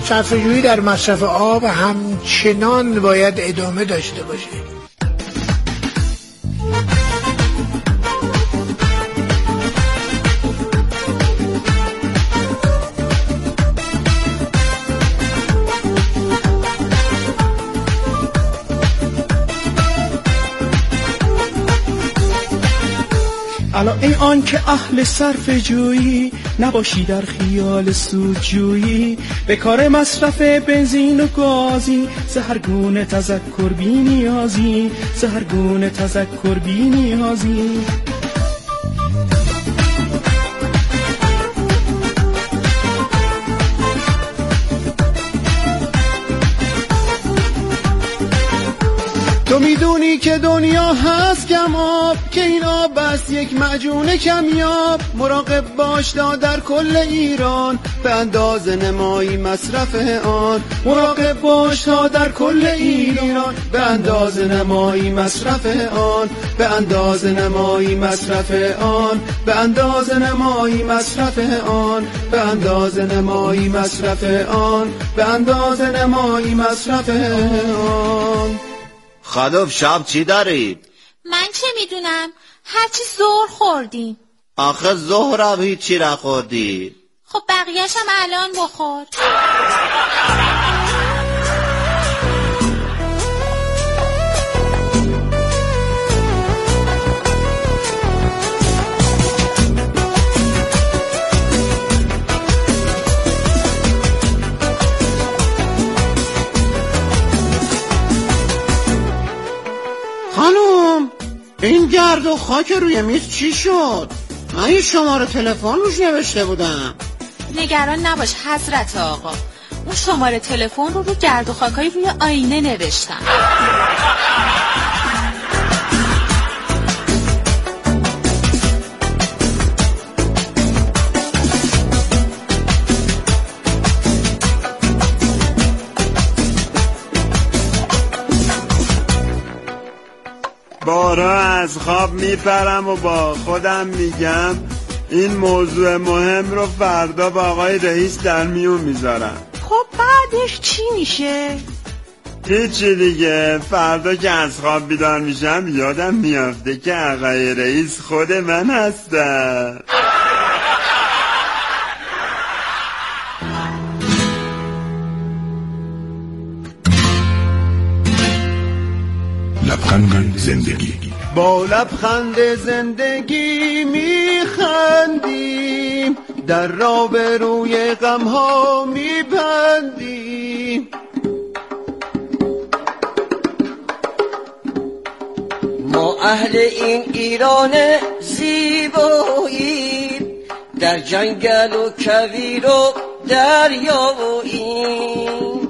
صرفه‌جویی در مصرف آب همچنان باید ادامه داشته باشه. الا ای آن که اهل صرفه جویی، نباشی در خیال سودجویی، به کار مصرف بنزین و گازی، سحرگونه تذکر بی نیازی، سحرگونه تذکر بی نیازی. تو میدونی که دنیا هست کم آب، که این آب بس یک معجون کمیاب. مراقب باش تا در کل ایران به اندازه نمایی مصرف آن. مراقب باش تا در کل ایران به اندازه نمایی مصرف آن. به اندازه نمایی مصرف آن. به اندازه نمایی مصرف آن. به اندازه نمایی مصرف آن. به اندازه نمایی مصرف آن. خانم شام چی دارید؟ من چه میدونم، هرچی ظهر خوردیم. آخه ظهرم هیچی نخوردی. خب بقیه‌شم الان بخور. خانم این گرد و خاک روی میز چی شد؟ من یه شماره تلفن روش نوشته بودم. نگران نباش حضرت آقا، اون شماره تلفن رو گرد و خاکای روی آینه نوشتم. بارها از خواب میپرم و با خودم میگم این موضوع مهم رو فردا با آقای رئیس در میون میذارم. خب بعدش چی میشه؟ هیچی دیگه، فردا که از خواب بیدار میشم یادم میافته که آقای رئیس خود من هستم. لبخند زندگی. با لبخند زندگی میخندیم، در را به روی غمها میبندیم. ما اهل این ایران زیباییم، در جنگل و کویر و دریاییم.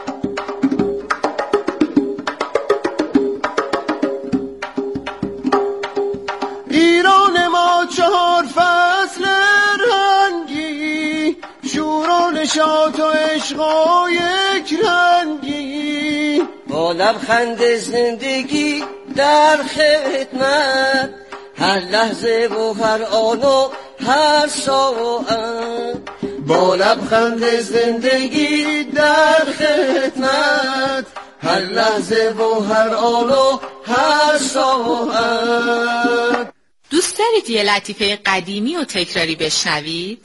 ایران ما 4 فصل رنگی، شور و نشاط و عشق و یک رنگی. با لبخند زندگی در خدمت، هر لحظه و هر آن و هر ساعت. با لبخند زندگی در خدمت، هر لحظه و هر آن و هر ساعت. دوست دارید یه لطیفه قدیمی و تکراری بشنوید؟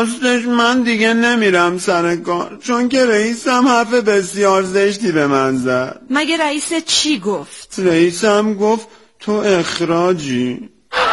راستش من دیگه نمیرم سر کار، چون که رئیسم حرف بسیار زشتی به من زد. مگه رئیس چی گفت؟ رئیسم گفت تو اخراجی.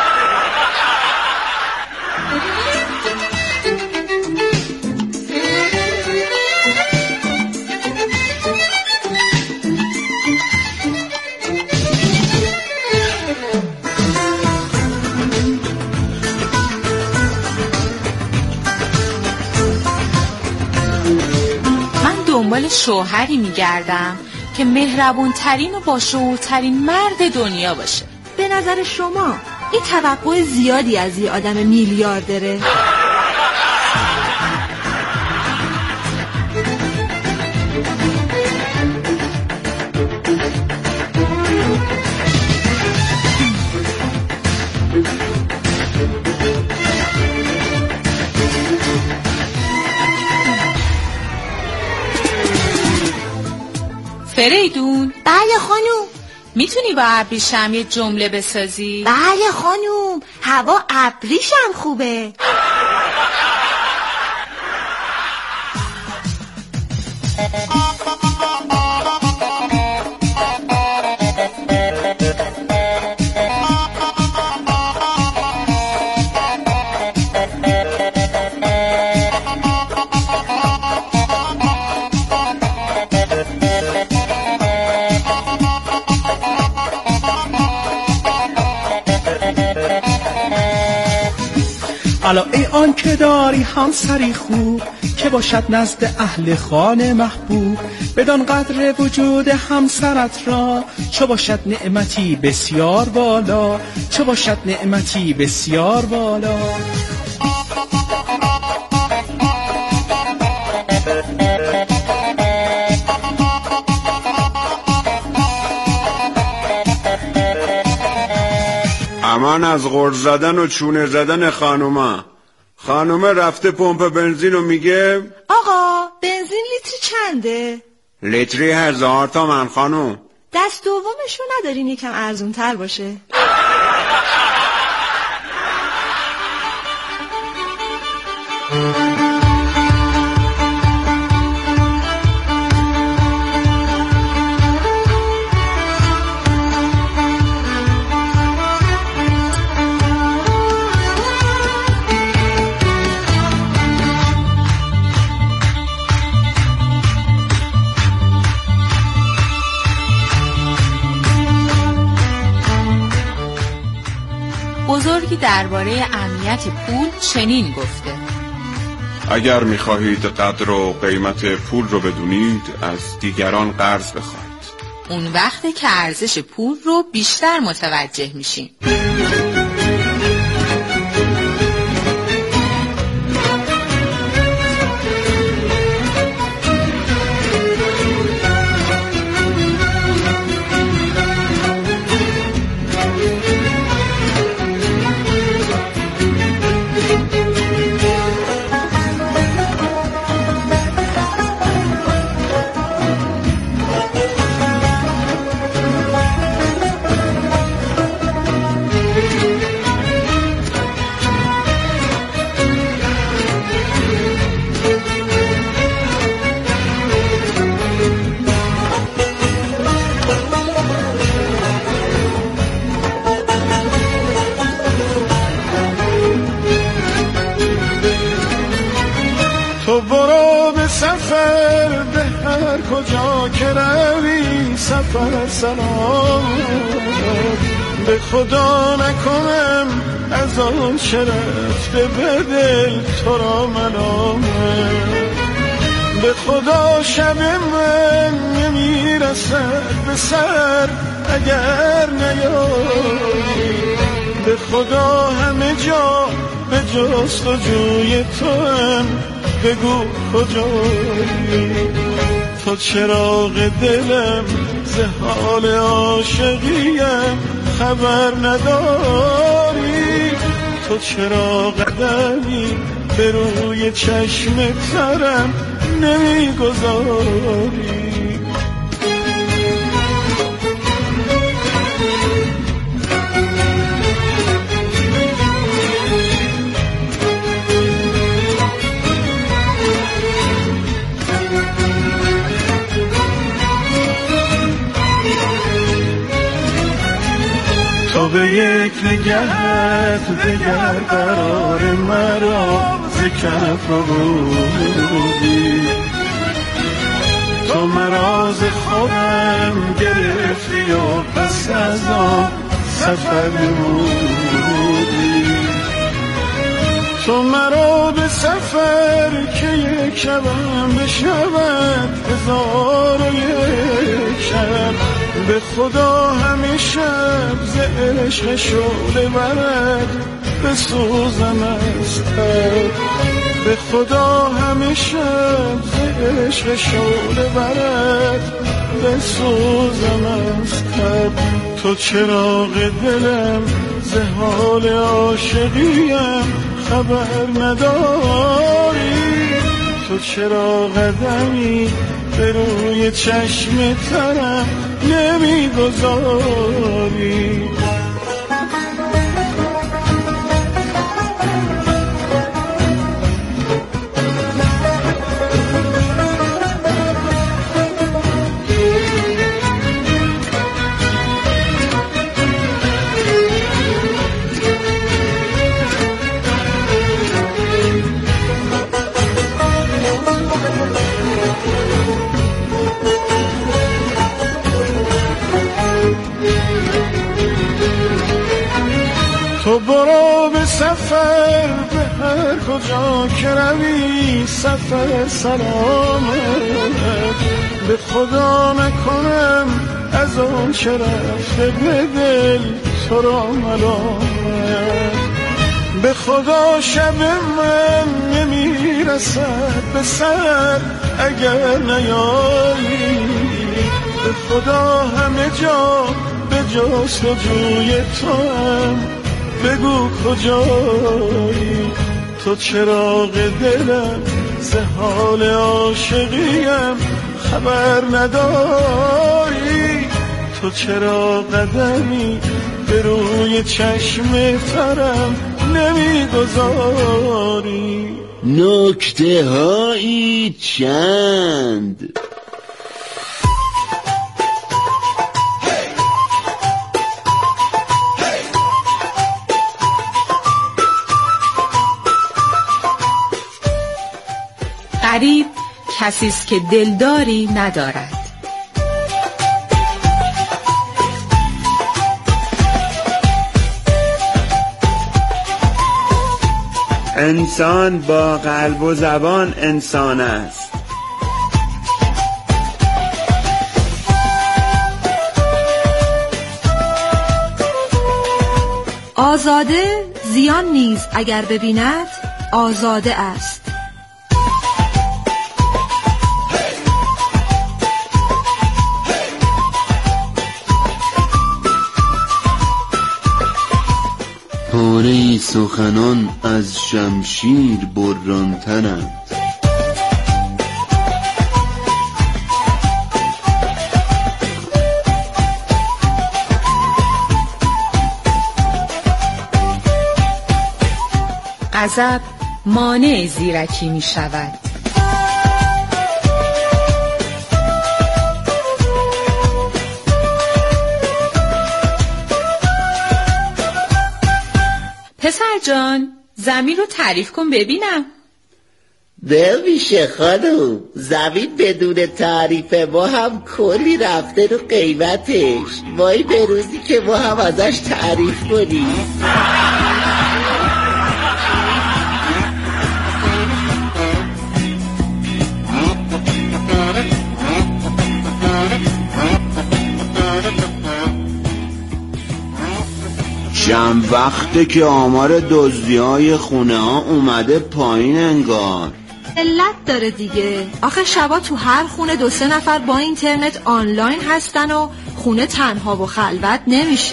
دنبال شوهری میگردم که مهربون ترین و با شعورترین مرد دنیا باشه. به نظر شما این توقع زیادی از یه آدم میلیاردره؟ فریدون. بله خانوم. میتونی با ابریشم یه جمله بسازی؟ بله خانوم، هوا ابریشم خوبه. الا ای آن که داری همسری خوب، که باشد نزد اهل خانه محبوب. بدان قدر وجود همسرت را، چه باشد نعمتی بسیار بالا، چه باشد نعمتی بسیار بالا. امان از غرد زدن و چونه زدن خانومه رفته پمپ بنزین و میگه آقا بنزین لیتری چنده؟ لیتری 1000 تومن خانوم. دست دومشو ندارین یکم ارزون تر باشه؟ بزرگی درباره اهمیت پول چنین گفته: اگر میخواهید قدر و قیمت پول رو بدونید، از دیگران قرض بخواید. اون وقته که ارزش پول رو بیشتر متوجه میشیم. تو برو به سفر، به هر کجا که روی سفر سلام. به خدا نکنم از آن چه رفته به دل تو را ملامه. به خدا شب من نمیرسد به سر اگر نیایی. به خدا همه جا به جستجوی تو هم بگو کجایی. تو چراغ دلم ز حال عاشقیم خبر نداری. تو چراغ قدمی به روی چشم ترم نمیگذاری. به یک نگهت دگر قرار مرا ز کف بودی. تو مرا ز خودم گرفتی و پس از آن سفر نمودی. تو مرا به سفر که یک شبم بشود 1001 شب. به خدا همه شب ز عشق شعله برد بسوزم از تب. به خدا همه شب ز عشق شعله برد بسوزم از تب. تو چراغ دلم ز حال عاشقیم خبر نداری. تو چرا قدمی به روی چشم ترم نمیگذاری. تو برو به سفر به هر کجا که روی سفر سلامت. به خدا نکنم از آن چه رفته به دل تو را ملامت. به خدا شب من نمیرسد به سر اگر نیایی. به خدا همه جا به جستجوی تو هم بگو کجایی. تو چراغ دلم ز حال عاشقیم خبر نداری. تو چرا قدمی به روی چشم ترم نمیگذاری. نکته هایی چند غریب کسیست که دلداری ندارد. انسان با قلب و زبان انسان است. آزاده زیان نیز اگر ببیند آزاده است. پاره سخنان از شمشیر بران‌ترند. غضب مانع زیرکی می شود. پسر جان زمین رو تعریف کن ببینم. ببیشه خانوم، زمین بدون تعریفه ما هم کلی رفته رو قیمتش. وای به روزی که ما هم ازش تعریف کنیم. چند وقته که آمار دزدی‌های خونه ها اومده پایین انگار. علت داره دیگه. آخه شبا تو هر خونه 2-3 نفر با اینترنت آنلاین هستن و خونه تنها و خلوت نمیشه.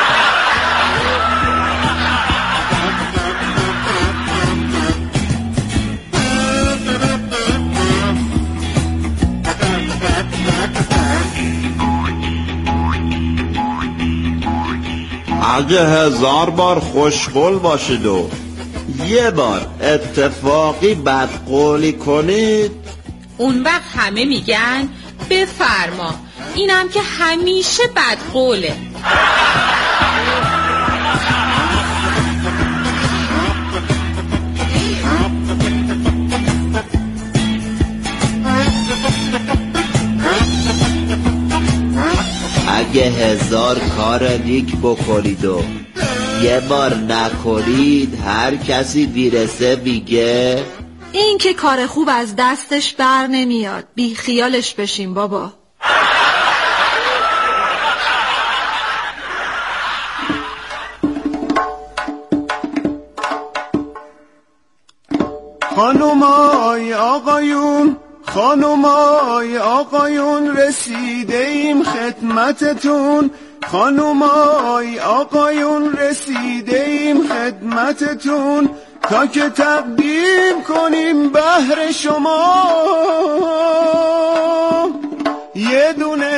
اگه 1000 بار خوشقول باشید و یه بار اتفاقی بدقولی کنید، اون وقت همه میگن بفرما. اینم که همیشه بدقوله. 1000 کار نیک بکنید و یه بار نکنید هر کسی بیرسه میگه این که کار خوب از دستش بر نمیاد. بی خیالش بشین بابا. خانمای آقایون، خانمای آقایون، رسیده ایم خدمتتون. خانمای آقایون، رسیده ایم خدمتتون تا که تقدیم کنیم بهر شما یه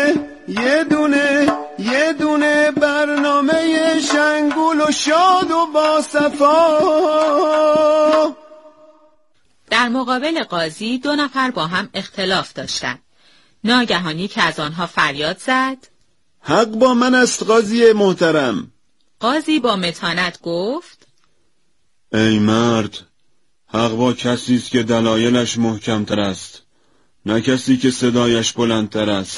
دونه برنامه شنگول و شاد و باصفا. در مقابل قاضی 2 نفر با هم اختلاف داشتند. ناگهانی که از آنها فریاد زد: حق با من است قاضی محترم. قاضی با متانت گفت: ای مرد، حق با کسی است که دلایلش محکمتر است، نه کسی که صدایش بلندتر است.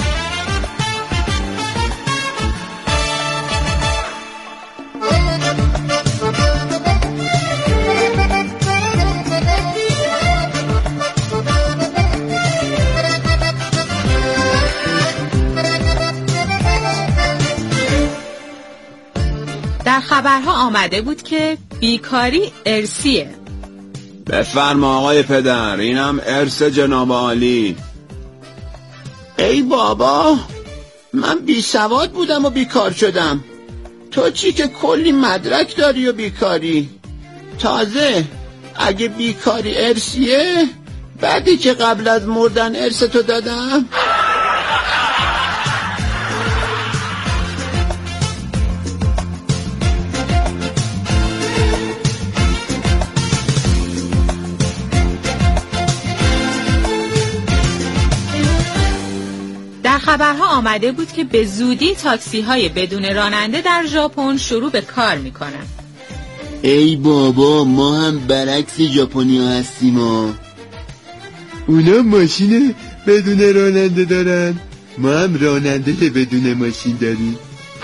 در خبرها آمده بود که بیکاری ارثیه. بفرما آقای پدر، اینم ارث جناب عالی. ای بابا، من بی سواد بودم و بیکار شدم. تو چی که کلی مدرک داری و بیکاری؟ تازه اگه بیکاری ارثیه، بعدی که قبل از مردن ارث تو دادم. در خبرها آمده بود که به زودی تاکسی‌های بدون راننده در ژاپن شروع به کار می‌کنن. ای بابا، ما هم برعکس ژاپنی‌ها هستیم. اونا ماشین بدون راننده دارن، ما هم راننده بدون ماشین داریم.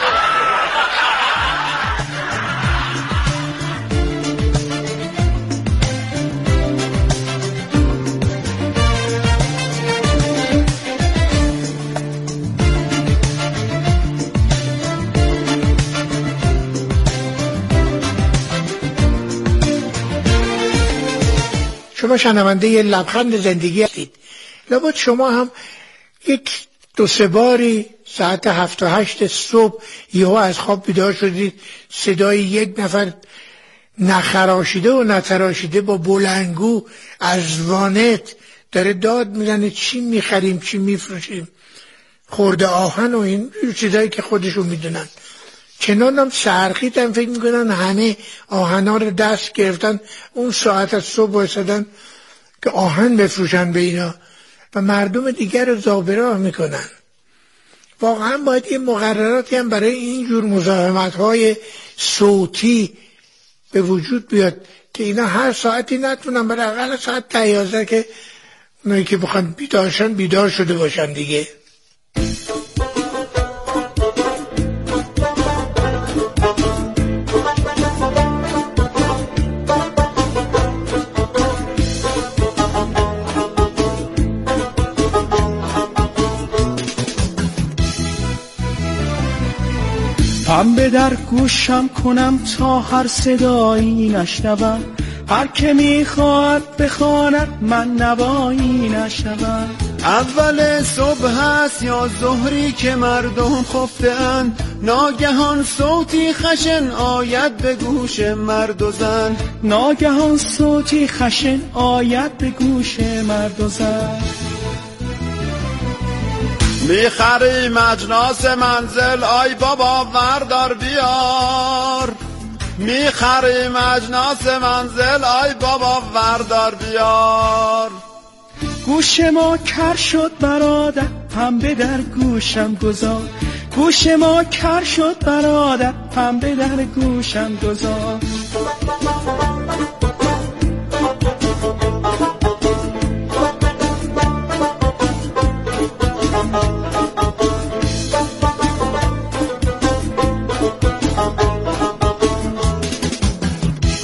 شما شنونده یه لبخند زندگی هستید. لابد شما هم 1-2-3 باری ساعت 7 و 8 صبح یهو از خواب بیدار شدید، صدای یک نفر نخراشیده و نتراشیده با بلندگو از وانت داره داد میزنه چی میخریم چی میفروشیم، خورده آهن و این چیزایی که خودشون میدونن. چنان هم سرخیتن، فکر میکنن همه آهنا رو دست گرفتن، اون ساعت از صبح بایستدن که آهن بفروشن به اینا و مردم دیگر رو زابراه میکنن. واقعا باید یه مقرراتی هم برای اینجور مزاحمت‌های صوتی به وجود بیاد که اینا هر ساعتی نتونن، برای اقل ساعت 11 که اونایی که بخوان بیدارشن بیدار شده باشن دیگه. پنبه در گوشم کنم تا هر صدایی نشنوم، هر که میخواد بخواند من نوایی نشنوم. اول صبح هست یا ظهری که مردم خفته‌اند، ناگهان صوتی خشن آید به گوش مرد و زن، ناگهان صوتی خشن آید به گوش مرد و زن. میخریم اجناس منزل، آی بابا وردار بیار. میخریم اجناس منزل، آی بابا وردار بیار. گوش ما کر شد برادر، پنبه در گوشم گذار. گوش ما کر شد برادر، پنبه در گوشم گذار.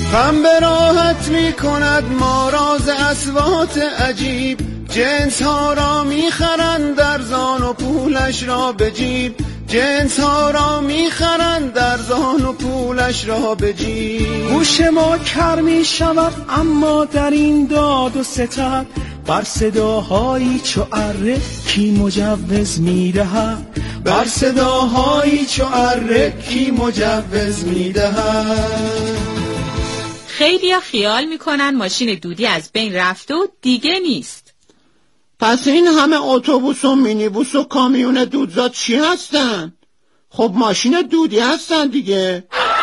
غم به راحت می کند ما راز اصوات عجیب، جنس ها را می خرند در زان و پولش را به جیب، جنس ها را می خرند در زان و پولش را به جیب. گوش ما کر می شود اما در این داد و ستد، بر صداهایی چو اره کی مجوز می دهد، بر صداهایی چو اره کی مجوز می دهد. خیلیا خیال میکنن ماشین دودی از بین رفته و دیگه نیست. پس این همه اتوبوس و مینیبوس و کامیون دودزاد چی هستن؟ خب ماشین دودی هستن دیگه.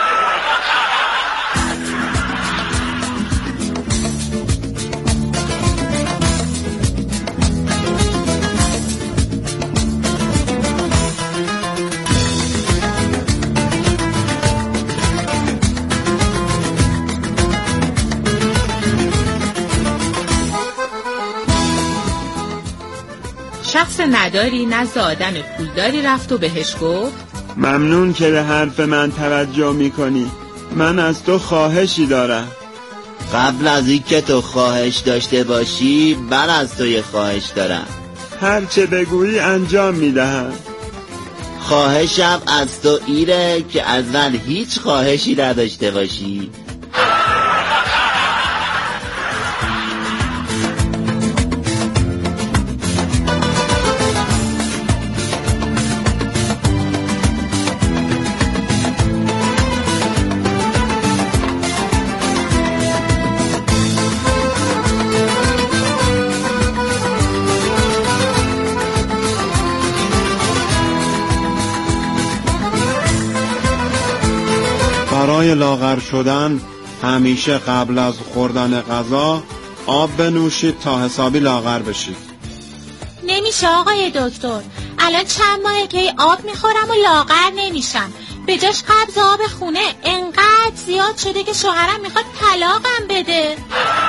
شخص نداری نزد آدم پولداری رفت و بهش گفت ممنون که به حرف من توجه میکنی، من از تو خواهشی دارم. قبل از این که تو خواهش داشته باشی من از تو یه خواهش دارم. هر چه بگویی انجام میدهم. خواهشم از تو ایره که از من هیچ خواهشی نداشته باشی. برای لاغر شدن همیشه قبل از خوردن غذا آب بنوشید تا حسابی لاغر بشید. نمیشه آقای دکتر، الان چند ماهه که آب میخورم و لاغر نمیشم، به جاش قبض آب خونه انقدر زیاد شده که شوهرم میخواد طلاقم بده.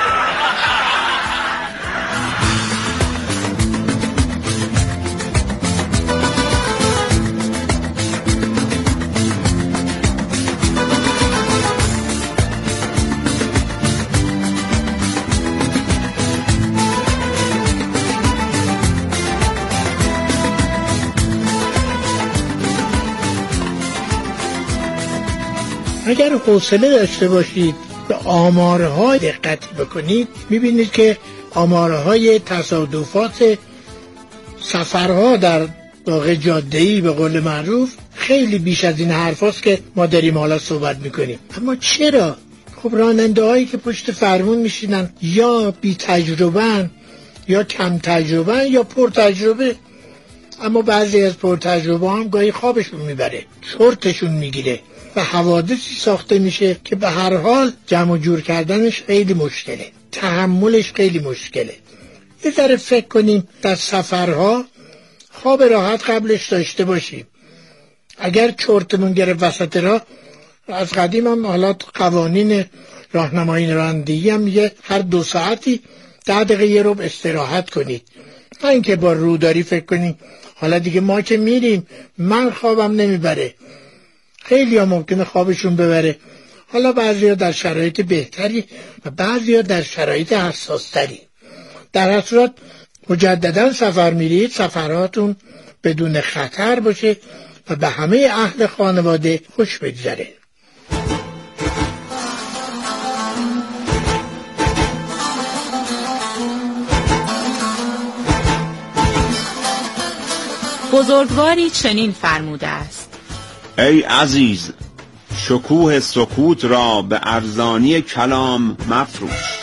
اگر حوصله داشته باشید به آمارها دقت بکنید میبینید که آمارهای تصادفات سفرها در واقع جاده‌ای به قول معروف خیلی بیش از این حرف هاست که ما داریم حالا صحبت میکنیم. اما چرا؟ خب راننده هایی که پشت فرمون میشینن یا بی تجربه یا کم تجربه یا پر تجربه، اما بعضی از پر تجربه هم گاهی خوابشون میبره، چرتشون میگیره و حوادثی ساخته میشه که به هر حال جمع و جور کردنش خیلی مشکله، تحملش خیلی مشکله. یه ذره فکر کنیم در سفرها خواب راحت قبلش داشته باشیم. اگر چرتمون گرفت وسط راه، از قدیم هم حالا قوانین راهنمایی رانندگی هم میگه هر 2 ساعتی 10 دقیقه یه ربع استراحت کنید. نه اینکه با روداری فکر کنید حالا دیگه ما که میریم من خوابم نمیبره. خیلی ها ممکنه خوابشون ببره، حالا بعضی ها در شرایط بهتری و بعضی ها در شرایط حساستری. در هر صورت مجددا سفر میرید سفراتون بدون خطر باشه و به همه اهل خانواده خوش بگذره. بزرگواری چنین فرموده است: ای عزیز، شکوه سکوت را به ارزانی کلام مفروش.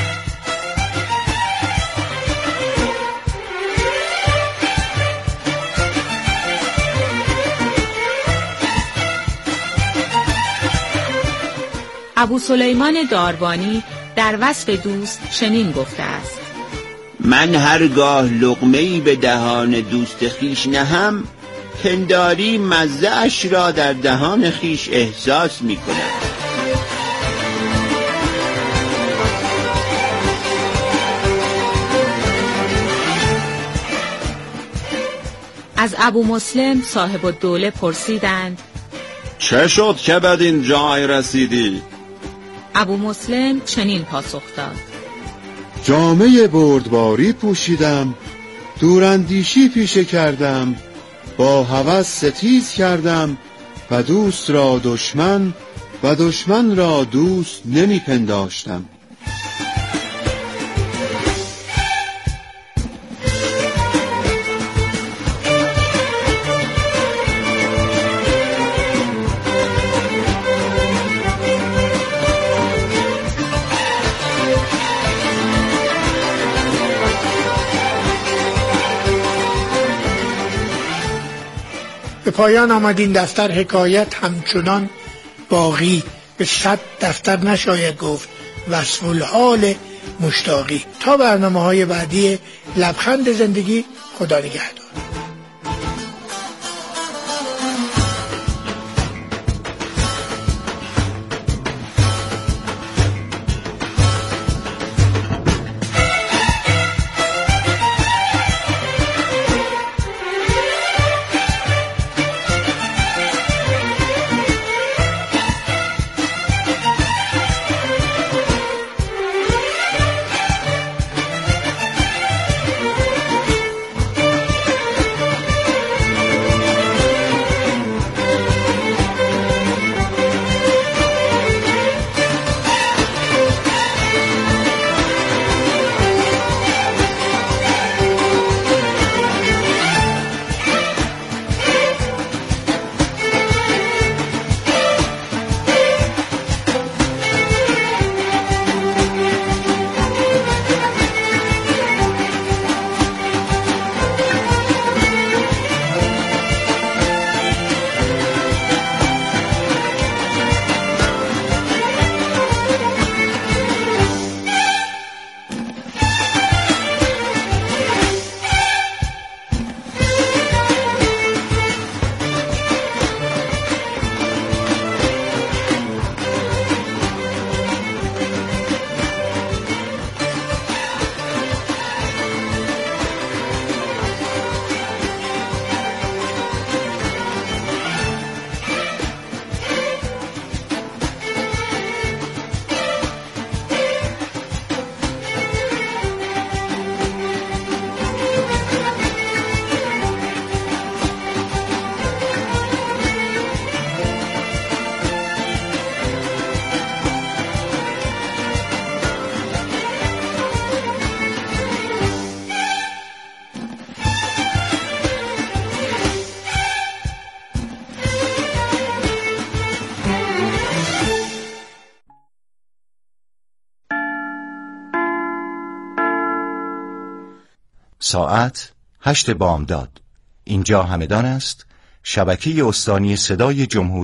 ابو سلیمان داروانی در وصف دوست چنین گفته است: من هرگاه لقمه‌ای به دهان دوست خیش نهم، پنداری مزه اش را در دهان خیش احساس می کنم. از ابو مسلم صاحب الدوله پرسیدند: چه شد که بدین جای رسیدی؟ ابو مسلم چنین پاسخ داد: جامه بردباری پوشیدم، دوراندیشی پیشه کردم، با هوس ستیز کردم و دوست را دشمن و دشمن را دوست نمی پنداشتم. به پایان آمد این دفتر. حکایت همچنان باقی، به 100 دفتر نشاید گفت. وصف الحال مشتاقی. تا برنامه‌های بعدی لبخند زندگی، خدا نگهدار. ساعت 8 بامداد. اینجا همدان است شبکه استانی صدای جمهوری